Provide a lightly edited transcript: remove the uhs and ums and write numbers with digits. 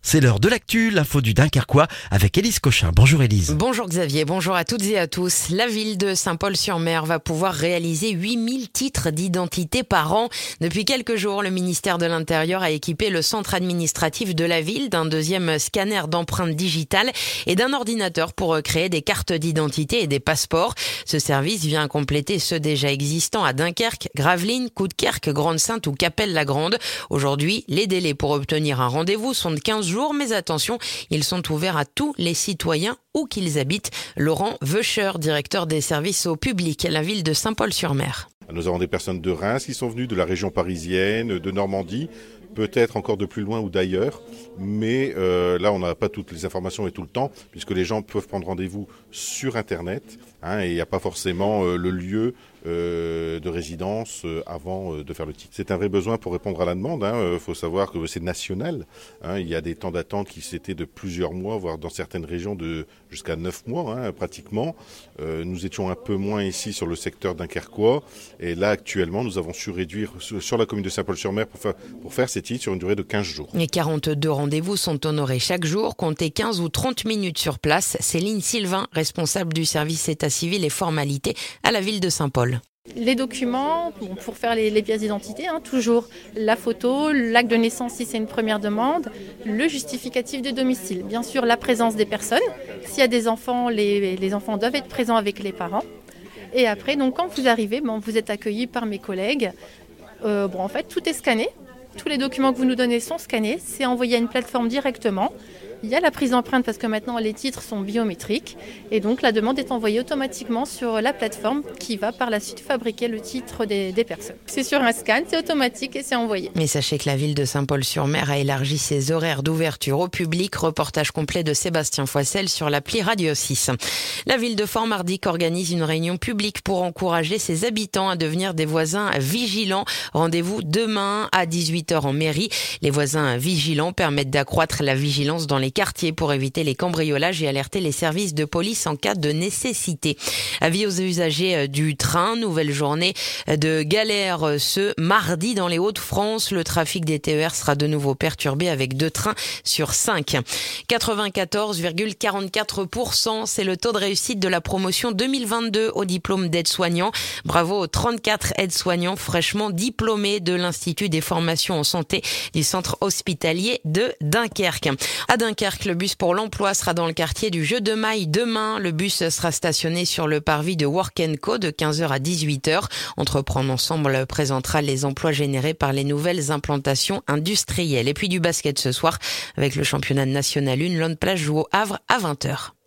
C'est l'heure de l'actu, l'info du Dunkerquois avec Élise Cochin. Bonjour Élise. Bonjour Xavier, bonjour à toutes et à tous. La ville de Saint-Paul-sur-Mer va pouvoir réaliser 8000 titres d'identité par an. Depuis quelques jours, le ministère de l'Intérieur a équipé le centre administratif de la ville d'un deuxième scanner d'empreintes digitales et d'un ordinateur pour créer des cartes d'identité et des passeports. Ce service vient compléter ceux déjà existants à Dunkerque, Gravelines, Coudekerque, Grande-Synthe ou Capelle-la-Grande. Aujourd'hui, les délais pour obtenir un rendez-vous sont de 15 jours, mais attention, ils sont ouverts à tous les citoyens où qu'ils habitent. Laurent Veucher, directeur des services au public à la ville de Saint-Paul-sur-Mer. Nous avons des personnes de Reims qui sont venues, de la région parisienne, de Normandie, peut-être encore de plus loin ou d'ailleurs, mais là on n'a pas toutes les informations et tout le temps, puisque les gens peuvent prendre rendez-vous sur Internet, et il n'y a pas forcément le lieu de résidence avant de faire le titre. C'est un vrai besoin pour répondre à la demande. Faut savoir que c'est national. Il y a des temps d'attente qui s'étaient de plusieurs mois, voire dans certaines régions de jusqu'à 9 mois pratiquement. Nous étions un peu moins ici sur le secteur dunkerquois, et là actuellement nous avons su réduire sur la commune de Saint-Paul-sur-Mer pour faire ces titres sur une durée de 15 jours. Et 42 rendez-vous sont honorés chaque jour. Comptez 15 ou 30 minutes sur place. Céline Sylvain, responsable du service état civil et formalités à la ville de Saint-Paul. Les documents, pour faire les pièces d'identité, toujours la photo, l'acte de naissance si c'est une première demande, le justificatif de domicile. Bien sûr, la présence des personnes. S'il y a des enfants, les enfants doivent être présents avec les parents. Et après, donc, quand vous arrivez, vous êtes accueillis par mes collègues. En fait, tout est scanné. Tous les documents que vous nous donnez sont scannés. C'est envoyé à une plateforme directement. Il y a la prise d'empreinte parce que maintenant les titres sont biométriques et donc la demande est envoyée automatiquement sur la plateforme qui va par la suite fabriquer le titre des personnes. C'est sur un scan, c'est automatique et c'est envoyé. Mais sachez que la ville de Saint-Paul-sur-Mer a élargi ses horaires d'ouverture au public. Reportage complet de Sébastien Foissel sur l'appli Radio 6. La ville de Fort-Mardic organise une réunion publique pour encourager ses habitants à devenir des voisins vigilants. Rendez-vous demain à 18h en mairie. Les voisins vigilants permettent d'accroître la vigilance dans les quartiers pour éviter les cambriolages et alerter les services de police en cas de nécessité. Avis aux usagers du train, nouvelle journée de galère ce mardi dans les Hauts-de-France. Le trafic des TER sera de nouveau perturbé avec 2 trains sur 5. 94,44%, c'est le taux de réussite de la promotion 2022 au diplôme d'aide-soignant. Bravo aux 34 aides-soignants fraîchement diplômés de l'Institut des formations en santé du centre hospitalier de Dunkerque. À Dunkerque, le bus pour l'emploi sera dans le quartier du Jeu de Maille demain. Le bus sera stationné sur le parvis de Work & Co de 15h à 18h. Entreprendre ensemble présentera les emplois générés par les nouvelles implantations industrielles. Et puis du basket ce soir avec le championnat national 1. Lone Plage joue au Havre à 20h.